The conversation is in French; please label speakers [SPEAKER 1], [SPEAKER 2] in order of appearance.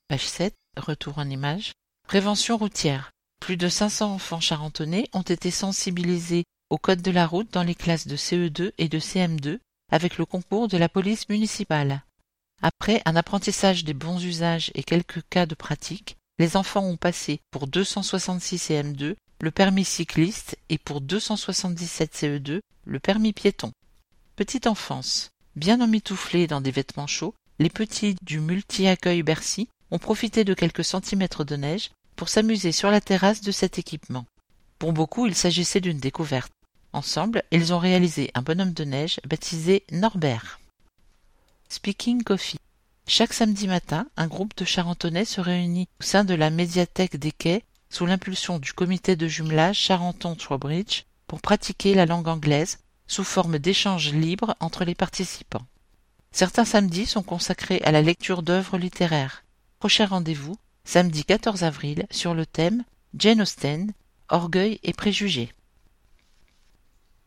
[SPEAKER 1] Page 7, retour en image. Prévention routière. Plus de 500 enfants charentonnais ont été sensibilisés au code de la route dans les classes de CE2 et de CM2 avec le concours de la police municipale. Après un apprentissage des bons usages et quelques cas de pratique, les enfants ont passé pour 266 CM2 le permis cycliste et pour 277 CE2 le permis piéton. Petite enfance. Bien emmitouflés dans des vêtements chauds, les petits du multi-accueil Bercy ont profité de quelques centimètres de neige pour s'amuser sur la terrasse de cet équipement. Pour beaucoup, il s'agissait d'une découverte. Ensemble, ils ont réalisé un bonhomme de neige baptisé Norbert. Speaking Coffee. Chaque samedi matin, un groupe de Charentonnais se réunit au sein de la médiathèque des Quais sous l'impulsion du comité de jumelage Charenton-Trowbridge pour pratiquer la langue anglaise sous forme d'échanges libres entre les participants. Certains samedis sont consacrés à la lecture d'œuvres littéraires. Prochain rendez-vous, samedi 14 avril, sur le thème Jane Austen, Orgueil et préjugés.